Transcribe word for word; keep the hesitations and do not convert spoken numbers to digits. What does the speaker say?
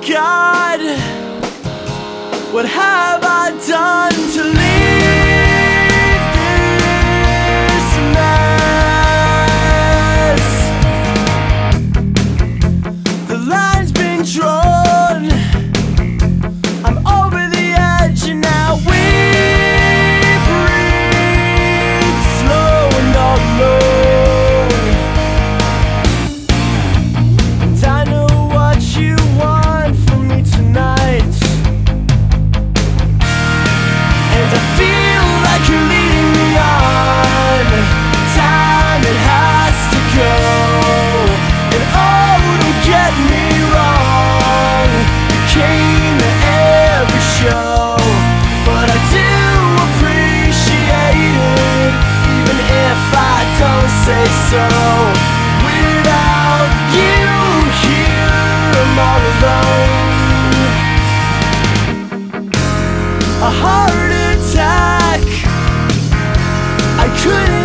God, what have I done to leave this mess? The line's been drawn, I'm over the edge, and now we breathe slow and alone. And I know what you want from me tonight, and I feel like you're leading me on. Time, it has to go. And oh, don't get me wrong, you came to every show, but I do appreciate it, even if I don't say so. Without you here, I'm all alone. A heart attack, I couldn't